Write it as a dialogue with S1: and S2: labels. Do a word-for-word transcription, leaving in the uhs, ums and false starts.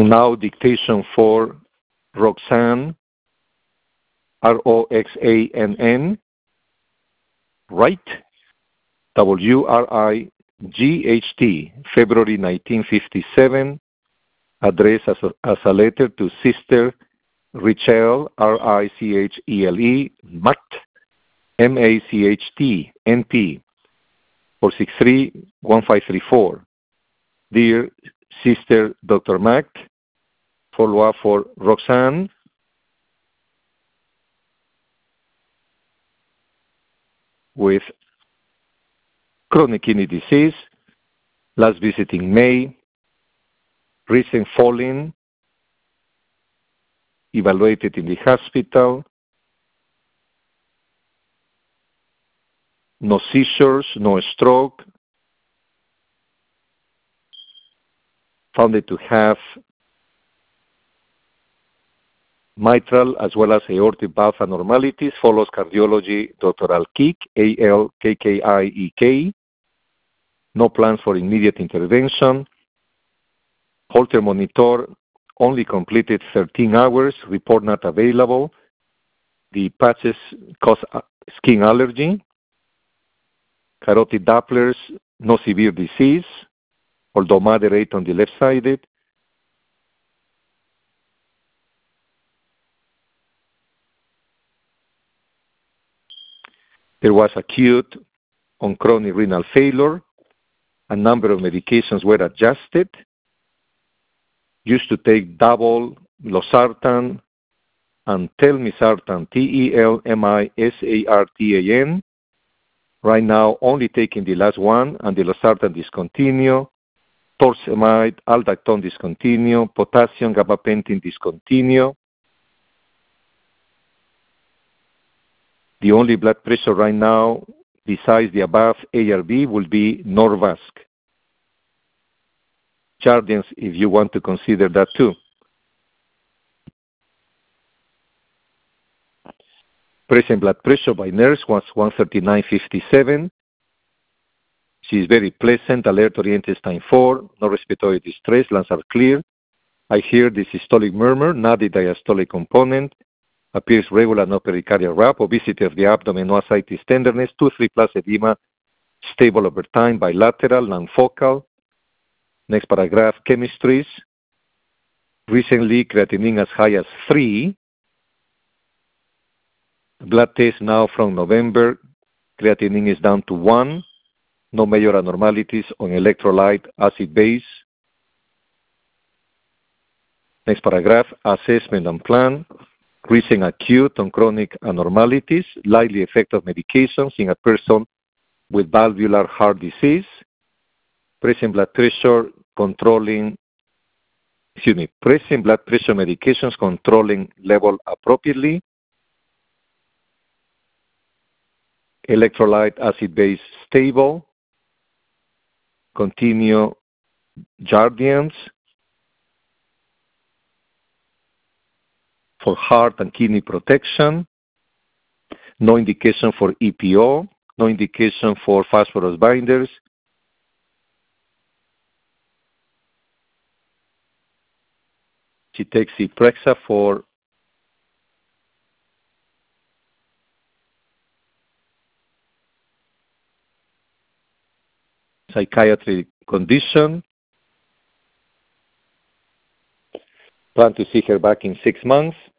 S1: And now dictation for Roxanne, R O X A N N, Wright, W R I G H T, February nineteen fifty-seven, addressed as a, as a letter to Sister Richelle, R I C H E L E, Macht, M A C H T, N P, four six three, one five three four. Dear Sister Doctor Macht, follow-up for Roxanne. With chronic kidney disease, last visit in May, recent falling, evaluated in the hospital, no seizures, no stroke, found to have mitral as well as aortic valve abnormalities, follows cardiology, Doctor Alkiek, A L K K I E K. No plans for immediate intervention. Holter monitor only completed thirteen hours, report not available. The patches cause skin allergy. Carotid Dopplers, no severe disease, although moderate on the left-sided. There was acute on chronic renal failure. A number of medications were adjusted. Used to take double losartan and telmisartan, T E L M I S A R T A N. Right now, only taking the last one, and the losartan discontinue. Torsemide, aldactone discontinue. Potassium gabapentin discontinue. The only blood pressure right now, besides the above A R B, will be Norvasc. Jardiance, if you want to consider that too. Present blood pressure by nurse was one thirty-nine fifty-seven. She is very pleasant, alert-oriented, time four, no respiratory distress, lungs are clear. I hear the systolic murmur, not the diastolic component. Appears regular, no pericardial rap, obesity of the abdomen, no ascites, tenderness, two three plus edema, stable over time, bilateral, non-focal. Next paragraph, chemistries. Recently, creatinine as high as three. Blood test now from November, creatinine is down to one. No major abnormalities on electrolyte, acid base. Next paragraph, assessment and plan. Recent acute on chronic abnormalities, likely effect of medications in a person with valvular heart disease. Present blood pressure controlling, excuse me, present blood pressure medications controlling level appropriately. Electrolyte acid base stable. Continue Jardiance for heart and kidney protection. No indication for E P O. No indication for phosphorus binders. She takes Zyprexa for psychiatric condition. Plan to see her back in six months.